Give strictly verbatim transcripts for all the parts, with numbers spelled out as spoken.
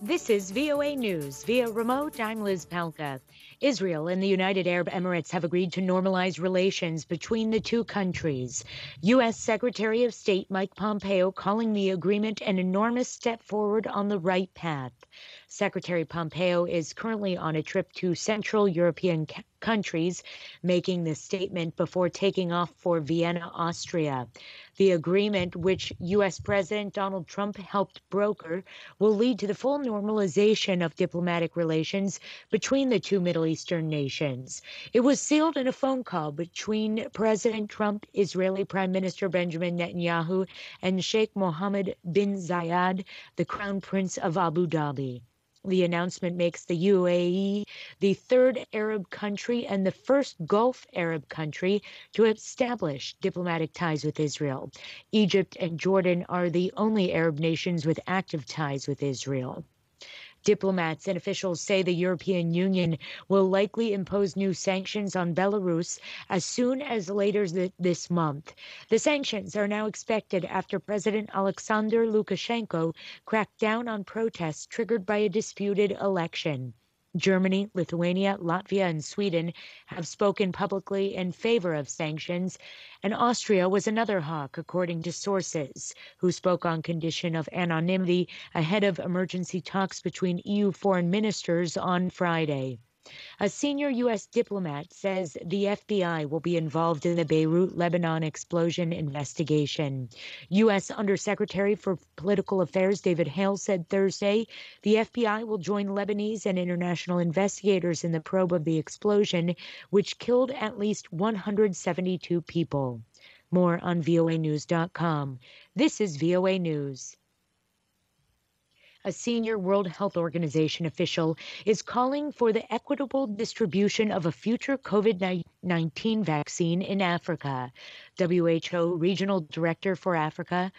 This is V O A News. Via remote, I'm Liz Palka. Israel and the United Arab Emirates have agreed to normalize relations between the two countries. U S. Secretary of State Mike Pompeo calling the agreement an enormous step forward on the right path. Secretary Pompeo is currently on a trip to Central European c- countries, making this statement before taking off for Vienna, Austria. The agreement, which U S. President Donald Trump helped broker, will lead to the full normalization of diplomatic relations between the two Middle Eastern nations. It was sealed in a phone call between President Trump, Israeli Prime Minister Benjamin Netanyahu, and Sheikh Mohammed bin Zayed, the Crown Prince of Abu Dhabi. The announcement makes the U A E the third Arab country and the first Gulf Arab country to establish diplomatic ties with Israel. Egypt and Jordan are the only Arab nations with active ties with Israel. Diplomats and officials say the European Union will likely impose new sanctions on Belarus as soon as later this month. The sanctions are now expected after President Alexander Lukashenko cracked down on protests triggered by a disputed election. Germany, Lithuania, Latvia, and Sweden have spoken publicly in favor of sanctions, and Austria was another hawk, according to sources, who spoke on condition of anonymity ahead of emergency talks between E U foreign ministers on Friday. A senior U S diplomat says the F B I will be involved in the Beirut, Lebanon explosion investigation. U S. Undersecretary for Political Affairs David Hale said Thursday the F B I will join Lebanese and international investigators in the probe of the explosion, which killed at least one hundred seventy-two people. More on V O A news dot com. This is V O A News. A senior World Health Organization official is calling for the equitable distribution of a future COVID nineteen vaccine in Africa. W H O Regional Director for Africa,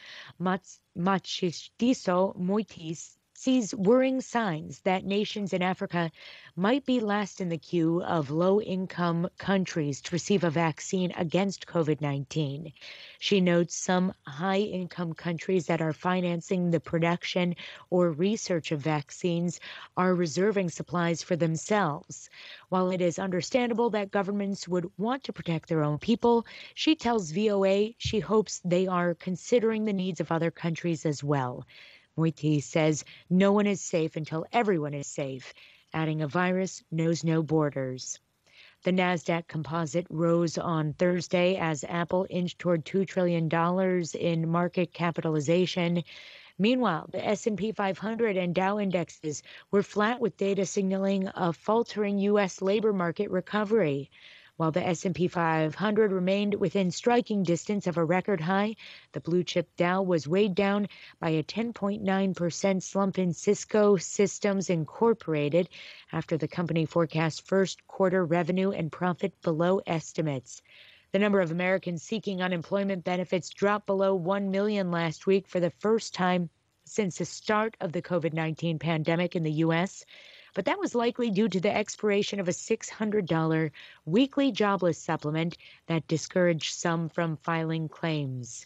Matshidiso Moitis, sees worrying signs that nations in Africa might be last in the queue of low-income countries to receive a vaccine against COVID nineteen. She notes some high-income countries that are financing the production or research of vaccines are reserving supplies for themselves. While it is understandable that governments would want to protect their own people, she tells V O A she hopes they are considering the needs of other countries as well. Moiti says no one is safe until everyone is safe, adding a virus knows no borders. The NASDAQ composite rose on Thursday as Apple inched toward two trillion dollars in market capitalization. Meanwhile, the S and P five hundred and Dow indexes were flat with data signaling a faltering U S labor market recovery. While the S and P five hundred remained within striking distance of a record high, the blue-chip Dow was weighed down by a ten point nine percent slump in Cisco Systems Incorporated after the company forecast first quarter revenue and profit below estimates. The number of Americans seeking unemployment benefits dropped below one million last week for the first time since the start of the COVID nineteen pandemic in the U S, but that was likely due to the expiration of a six hundred dollars weekly jobless supplement that discouraged some from filing claims.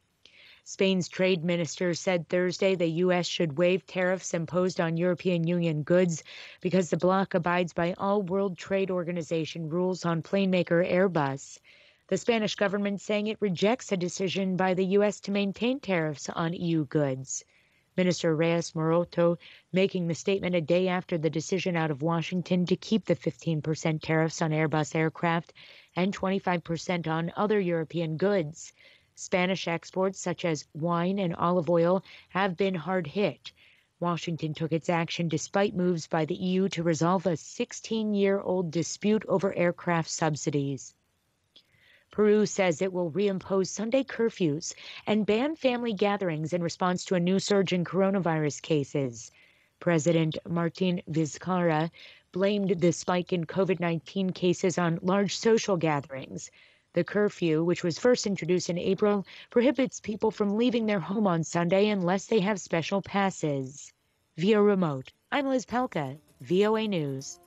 Spain's trade minister said Thursday the U S should waive tariffs imposed on European Union goods because the bloc abides by all World Trade Organization rules on plane maker Airbus. The Spanish government saying it rejects a decision by the U S to maintain tariffs on E U goods. Minister Reyes Moroto making the statement a day after the decision out of Washington to keep the fifteen percent tariffs on Airbus aircraft and twenty-five percent on other European goods. Spanish exports such as wine and olive oil have been hard hit. Washington took its action despite moves by the E U to resolve a sixteen-year-old dispute over aircraft subsidies. Peru says it will reimpose Sunday curfews and ban family gatherings in response to a new surge in coronavirus cases. President Martin Vizcarra blamed the spike in COVID nineteen cases on large social gatherings. The curfew, which was first introduced in April, prohibits people from leaving their home on Sunday unless they have special passes. Via remote, I'm Liz Palka, V O A News.